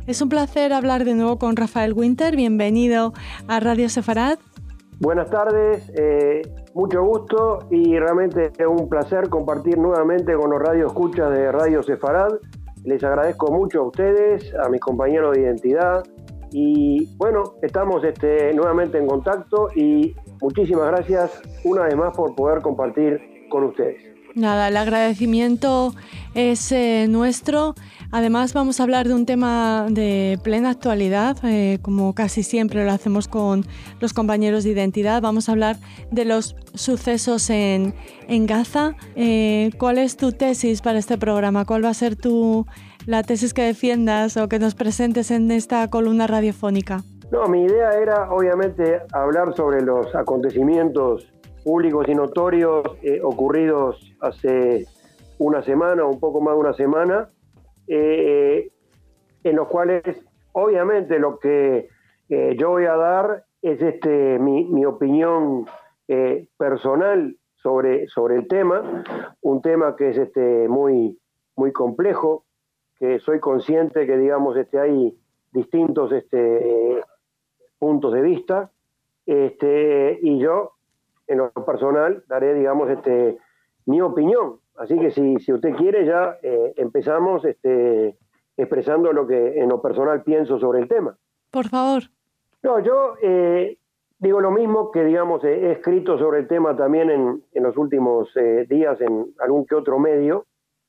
Es un placer hablar de nuevo con Rafael Winter. Bienvenido a Radio Sefarad. Buenas tardes, mucho gusto y realmente es un placer compartir nuevamente con los radioescuchas de Radio Sefarad. Les agradezco mucho a ustedes, a mis compañeros de identidad y bueno, estamos nuevamente en contacto y muchísimas gracias una vez más por poder compartir con ustedes. Nada, el agradecimiento es nuestro. Además vamos a hablar de un tema de plena actualidad, como casi siempre lo hacemos con los compañeros de identidad. Vamos a hablar de los sucesos en Gaza. ¿Cuál es tu tesis para este programa? ¿Cuál va a ser la tesis que defiendas o que nos presentes en esta columna radiofónica? No, mi idea era obviamente hablar sobre los acontecimientos públicos y notorios ocurridos hace una semana, un poco más de una semana, en los cuales obviamente lo que yo voy a dar es mi opinión personal sobre el tema, un tema que es muy, muy complejo, que soy consciente que digamos hay distintos puntos de vista, y yo en lo personal daré, digamos, mi opinión. Así que si usted quiere ya empezamos expresando lo que en lo personal pienso sobre el tema. Por favor. No, yo digo lo mismo que, digamos, he escrito sobre el tema también en los últimos días en algún que otro medio.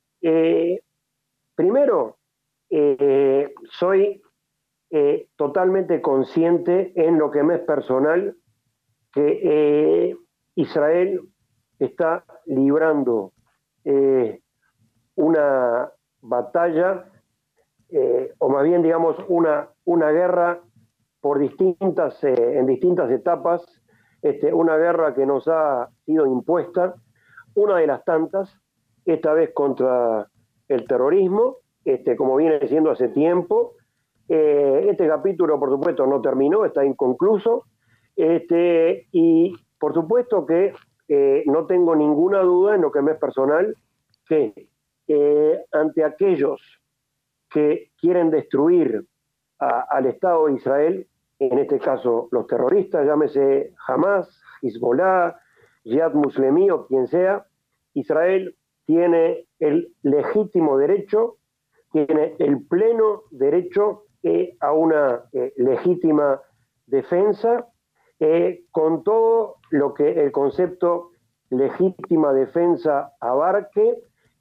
Primero, soy totalmente consciente en lo que me es personal que Israel está librando una batalla, o más bien, digamos, una guerra en distintas etapas, una guerra que nos ha sido impuesta, una de las tantas, esta vez contra el terrorismo, como viene siendo hace tiempo. Este capítulo, por supuesto, no terminó, está inconcluso, y por supuesto que no tengo ninguna duda en lo que me es personal, que ante aquellos que quieren destruir al Estado de Israel, en este caso los terroristas, llámese Hamas, Hezbollah, Jihad Muslimí o quien sea, Israel tiene el legítimo derecho, tiene el pleno derecho a una legítima defensa, con todo lo que el concepto legítima defensa abarque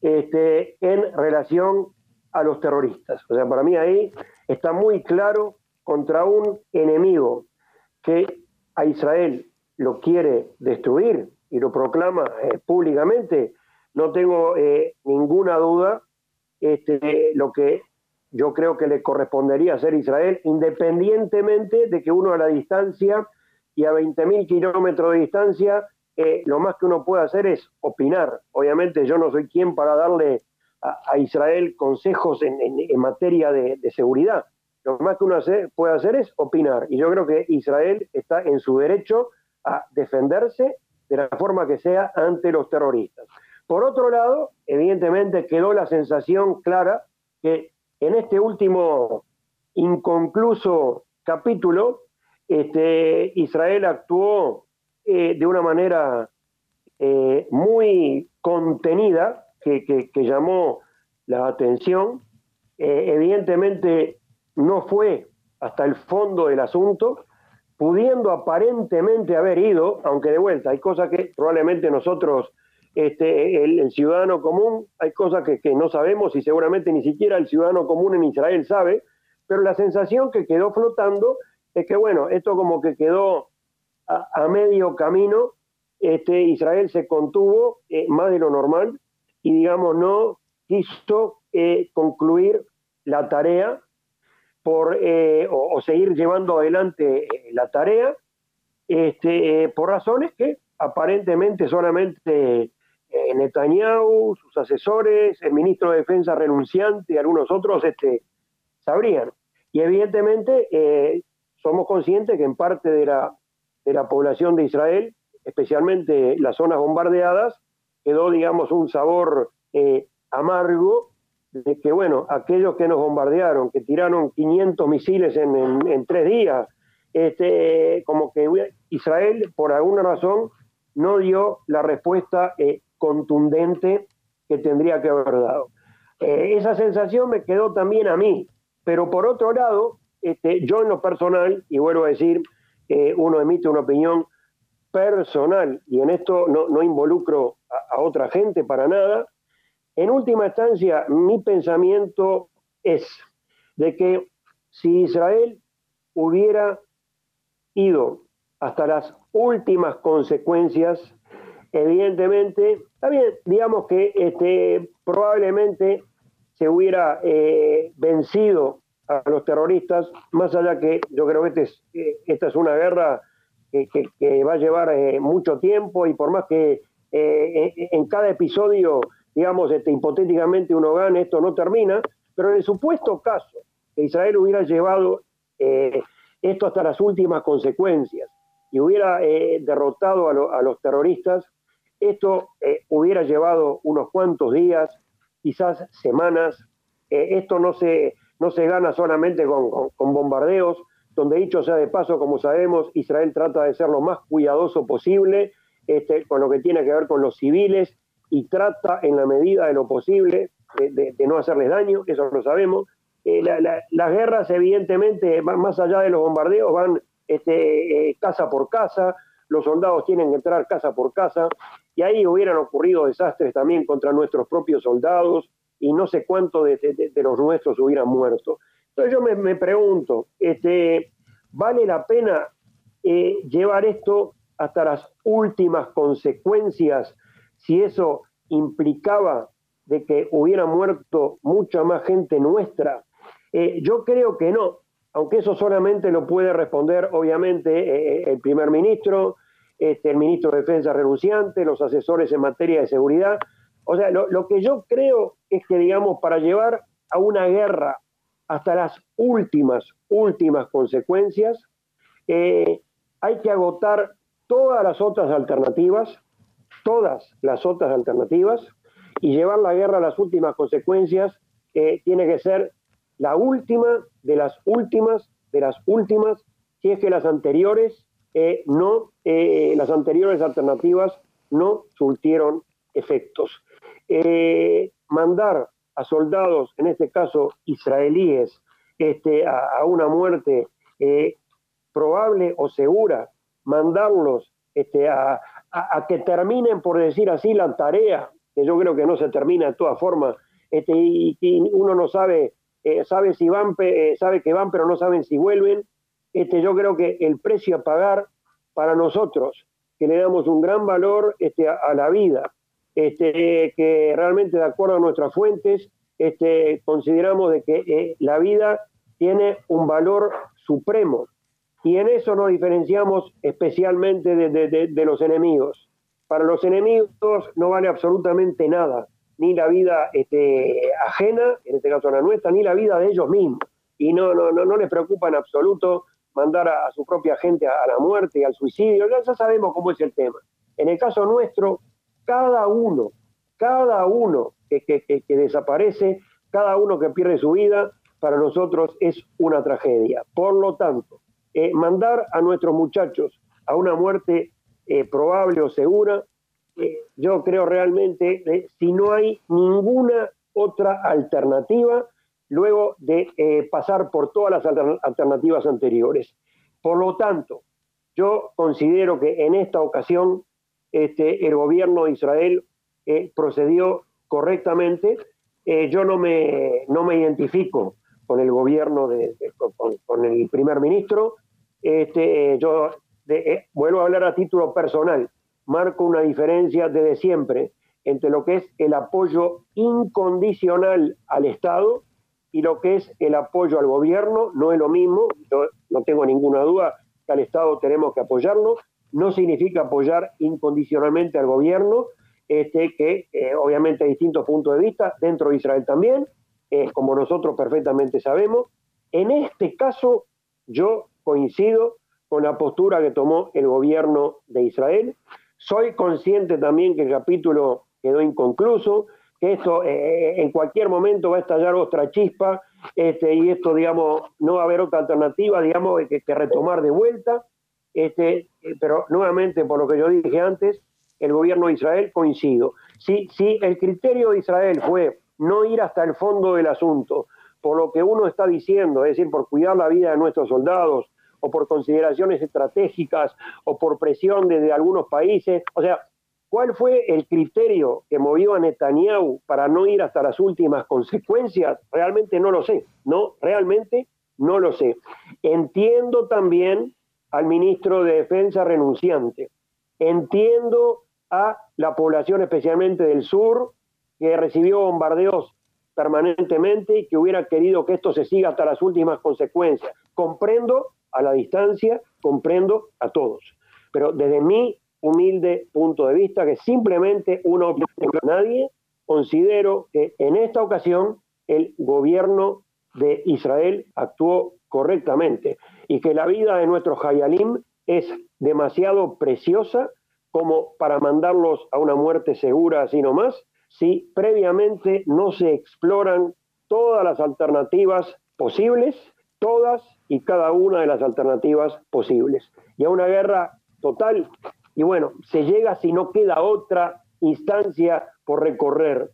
en relación a los terroristas. O sea, para mí ahí está muy claro contra un enemigo que a Israel lo quiere destruir y lo proclama públicamente. No tengo ninguna duda lo que yo creo que le correspondería hacer a Israel, independientemente de que uno a la distancia y a 20.000 kilómetros de distancia, lo más que uno puede hacer es opinar. Obviamente yo no soy quien para darle a Israel consejos en materia de seguridad. Lo más que uno puede hacer es opinar. Y yo creo que Israel está en su derecho a defenderse de la forma que sea ante los terroristas. Por otro lado, evidentemente quedó la sensación clara que en este último inconcluso capítulo, Israel actuó de una manera muy contenida que llamó la atención. Evidentemente no fue hasta el fondo del asunto, pudiendo aparentemente haber ido, aunque de vuelta hay cosas que probablemente nosotros, el ciudadano común, hay cosas que no sabemos y seguramente ni siquiera el ciudadano común en Israel sabe, pero la sensación que quedó flotando es que, bueno, esto como que quedó a medio camino. Israel se contuvo más de lo normal y, digamos, no quiso concluir la tarea o seguir llevando adelante la tarea por razones que aparentemente solamente Netanyahu, sus asesores, el ministro de Defensa renunciante y algunos otros sabrían. Y evidentemente somos conscientes que en parte de la población de Israel, especialmente las zonas bombardeadas, quedó, digamos, un sabor amargo de que, bueno, aquellos que nos bombardearon, que tiraron 500 misiles en 3 días, como que Israel, por alguna razón, no dio la respuesta contundente que tendría que haber dado. Esa sensación me quedó también a mí, pero por otro lado, yo en lo personal, y vuelvo a decir, uno emite una opinión personal, y en esto no involucro a otra gente para nada. En última instancia, mi pensamiento es de que si Israel hubiera ido hasta las últimas consecuencias, evidentemente, también digamos que probablemente se hubiera vencido a los terroristas, más allá que yo creo que esta es una guerra que va a llevar mucho tiempo, y por más que en cada episodio, digamos, hipotéticamente uno gane, esto no termina, pero en el supuesto caso que Israel hubiera llevado esto hasta las últimas consecuencias y hubiera derrotado a los terroristas, esto hubiera llevado unos cuantos días, quizás semanas. Esto no se gana solamente con bombardeos, donde, dicho sea de paso, como sabemos, Israel trata de ser lo más cuidadoso posible con lo que tiene que ver con los civiles, y trata en la medida de lo posible de no hacerles daño, eso lo sabemos. Las guerras, evidentemente, más allá de los bombardeos, van casa por casa, los soldados tienen que entrar casa por casa, y ahí hubieran ocurrido desastres también contra nuestros propios soldados, y no sé cuántos de los nuestros hubieran muerto. Entonces yo me pregunto, ¿vale la pena llevar esto hasta las últimas consecuencias si eso implicaba de que hubiera muerto mucha más gente nuestra? Yo creo que no, aunque eso solamente lo puede responder, obviamente, el primer ministro, el ministro de Defensa renunciante, los asesores en materia de seguridad. O sea, lo que yo creo es que, digamos, para llevar a una guerra hasta las últimas consecuencias, hay que agotar todas las otras alternativas, y llevar la guerra a las últimas consecuencias tiene que ser la última de las últimas, si es que las anteriores las anteriores alternativas no surtieron efectos. Mandar a soldados, en este caso israelíes, a una muerte probable o segura, mandarlos a que terminen, por decir así, la tarea, que yo creo que no se termina de todas formas, y uno no sabe, sabe que van, pero no saben si vuelven. Yo creo que el precio a pagar para nosotros, que le damos un gran valor a la vida, que realmente, de acuerdo a nuestras fuentes, consideramos de que la vida tiene un valor supremo, y en eso nos diferenciamos especialmente de los enemigos. Para los enemigos no vale absolutamente nada, ni la vida ajena, en este caso la nuestra, ni la vida de ellos mismos, y no les preocupa en absoluto mandar a su propia gente a la muerte y al suicidio. Ya sabemos cómo es el tema. En el caso nuestro, cada uno que desaparece, cada uno que pierde su vida, para nosotros es una tragedia. Por lo tanto, mandar a nuestros muchachos a una muerte probable o segura, yo creo realmente, si no hay ninguna otra alternativa, luego de pasar por todas las alternativas anteriores. Por lo tanto, yo considero que en esta ocasión el gobierno de Israel procedió correctamente. Yo no me identifico con el gobierno, con el primer ministro. Yo vuelvo a hablar a título personal, marco una diferencia desde siempre entre lo que es el apoyo incondicional al Estado y lo que es el apoyo al gobierno. No es lo mismo. Yo no tengo ninguna duda que al Estado tenemos que apoyarlo. No significa apoyar incondicionalmente al gobierno, que obviamente hay distintos puntos de vista dentro de Israel también, como nosotros perfectamente sabemos. En este caso, yo coincido con la postura que tomó el gobierno de Israel. Soy consciente también que el capítulo quedó inconcluso, que esto en cualquier momento va a estallar otra chispa, y esto, digamos, no va a haber otra alternativa, digamos, que retomar de vuelta. Pero nuevamente, por lo que yo dije antes, el gobierno de Israel, coincido. Si el criterio de Israel fue no ir hasta el fondo del asunto, por lo que uno está diciendo, es decir, por cuidar la vida de nuestros soldados, o por consideraciones estratégicas, o por presión desde algunos países, o sea, ¿cuál fue el criterio que movió a Netanyahu para no ir hasta las últimas consecuencias? Realmente no lo sé, realmente no lo sé. Entiendo también al ministro de Defensa renunciante, entiendo a la población especialmente del sur, que recibió bombardeos permanentemente y que hubiera querido que esto se siga hasta las últimas consecuencias. Comprendo a la distancia, comprendo a todos, pero desde mi humilde punto de vista, que simplemente una opinión de nadie, considero que en esta ocasión el gobierno de Israel actuó correctamente y que la vida de nuestros hayalim es demasiado preciosa como para mandarlos a una muerte segura así nomás, si previamente no se exploran todas las alternativas posibles, todas y cada una de las alternativas posibles. Y a una guerra total, y bueno, se llega si no queda otra instancia por recorrer.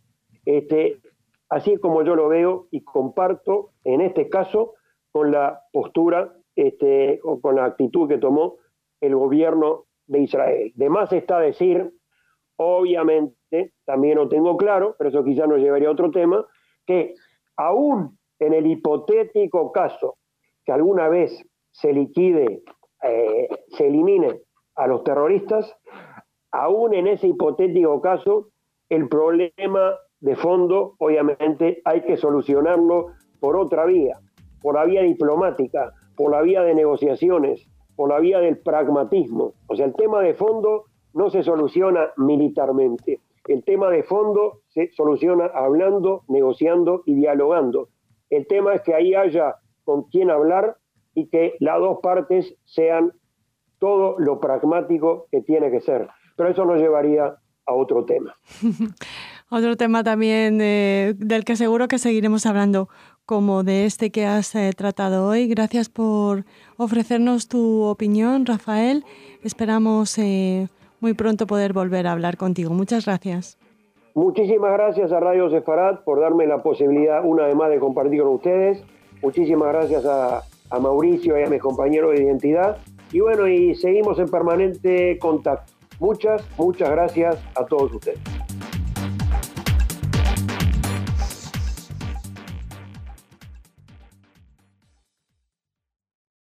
Así es como yo lo veo y comparto en este caso con la postura o con la actitud que tomó el gobierno de Israel. De más está decir, obviamente, también lo tengo claro, pero eso quizás nos llevaría a otro tema, que aún en el hipotético caso que alguna vez se liquide, se elimine a los terroristas, aún en ese hipotético caso, el problema de fondo, obviamente, hay que solucionarlo por otra vía, por la vía diplomática, por la vía de negociaciones, por la vía del pragmatismo. O sea, el tema de fondo no se soluciona militarmente. El tema de fondo se soluciona hablando, negociando y dialogando. El tema es que ahí haya con quién hablar y que las dos partes sean todo lo pragmático que tiene que ser. Pero eso nos llevaría a otro tema. Otro tema también del que seguro que seguiremos hablando, como de este que has tratado hoy. Gracias por ofrecernos tu opinión, Rafael. Esperamos muy pronto poder volver a hablar contigo. Muchas gracias. Muchísimas gracias a Radio Sefarat por darme la posibilidad una vez más de compartir con ustedes. Muchísimas gracias a Mauricio y a mis compañeros de identidad. Y bueno, y seguimos en permanente contacto. Muchas gracias a todos ustedes.